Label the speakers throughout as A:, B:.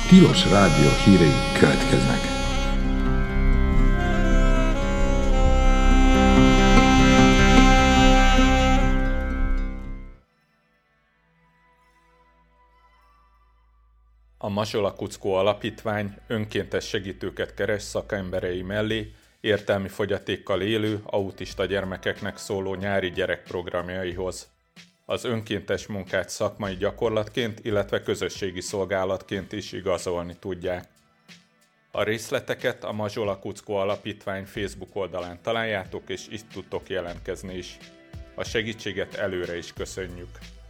A: Tilos Rádió hírei következnek.
B: A Mazsola Kuckó Alapítvány önkéntes segítőket keres szakemberei mellé értelmi fogyatékkal élő, autista gyermekeknek szóló nyári gyerekprogramjaihoz. Az önkéntes munkát szakmai gyakorlatként, illetve közösségi szolgálatként is igazolni tudják. A részleteket a Mazsola Kuckó Alapítvány Facebook oldalán találjátok, és itt tudtok jelentkezni is. A segítséget előre is köszönjük.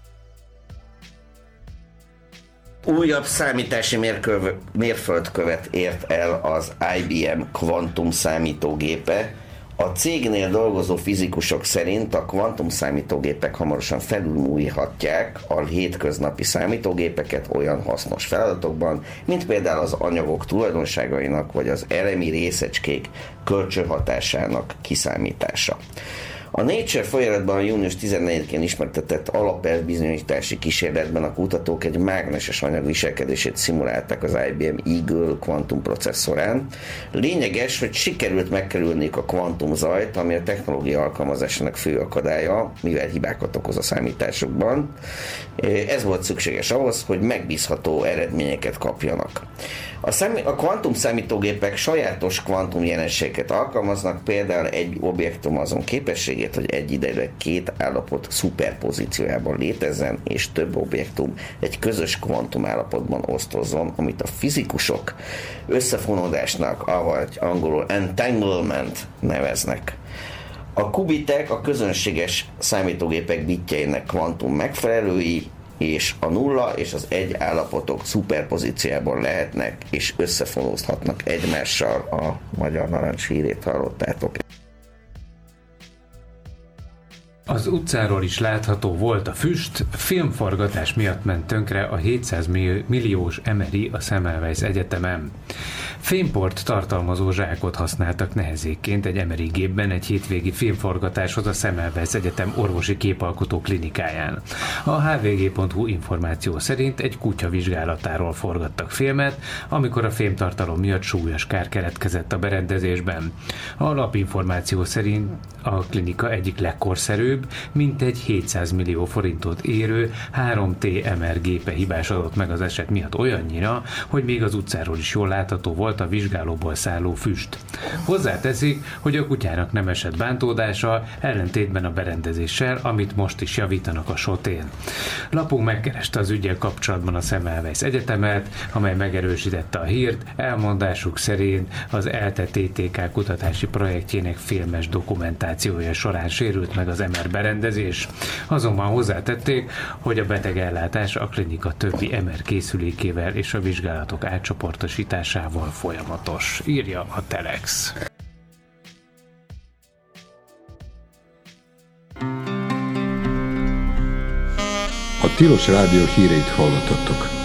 C: Újabb számítási mérföldkövet ért el az IBM Quantum számítógépe. A cégnél dolgozó fizikusok szerint a kvantum számítógépek hamarosan felülmúlhatják a hétköznapi számítógépeket olyan hasznos feladatokban, mint például az anyagok tulajdonságainak vagy az elemi részecskék kölcsönhatásának kiszámítása. A Nature folyóiratban június 14-én ismertetett alapelvbizonyítási kísérletben a kutatók egy mágneses anyag viselkedését szimulálták az IBM Eagle kvantum processzorán. Lényeges, hogy sikerült megkerülniük a kvantumzajt, ami a technológia alkalmazásának fő akadálya, mivel hibákat okoz a számításokban. Ez volt szükséges ahhoz, hogy megbízható eredményeket kapjanak. A kvantum számítógépek sajátos kvantum jelenségeket alkalmaznak, például egy objektum azon képességét, hogy egyidejűleg két állapot szuperpozíciójában létezzen, és több objektum egy közös kvantum állapotban osztozzon, amit a fizikusok összefonódásnak, avagy angolul entanglement neveznek. A kubitek a közönséges számítógépek bitjeinek kvantum megfelelői, és a nulla és az egy állapotok szuperpozíciában lehetnek, és összefonózhatnak egymással. A Magyar Narancs hírét hallottátok.
D: Az utcáról is látható volt a füst, filmforgatás miatt ment tönkre a 700 milliós MRI a Semmelweis Egyetemen. Fémport tartalmazó zsákot használtak nehezékként egy MRI gépben egy hétvégi filmforgatáshoz a Semmelweis Egyetem orvosi képalkotó klinikáján. A hvg.hu információ szerint egy kutya vizsgálatáról forgattak filmet, amikor a fémtartalom miatt súlyos kár keletkezett a berendezésben. A lapinformáció szerint a klinika egyik legkorszerűbb, mintegy 700 millió forintot érő 3T MR gépe hibásodott meg az eset miatt olyannyira, hogy még az utcáról is jól látható volt a vizsgálóból szálló füst. Hozzáteszik, hogy a kutyának nem esett bántódása, ellentétben a berendezéssel, amit most is javítanak a SOT-én. Lapunk megkereste az üggyel kapcsolatban a Semmelweis Egyetemet, amely megerősítette a hírt, elmondásuk szerint az ELTE TTK kutatási projektjének filmes dokumentációja során sérült meg az MR berendezés. Azonban hozzátették, hogy a betegellátás a klinika többi MR készülékével és a vizsgálatok átcsoportosításával folyamatos, írja a Telex.
A: A Tilos Rádió híreit hallottatok.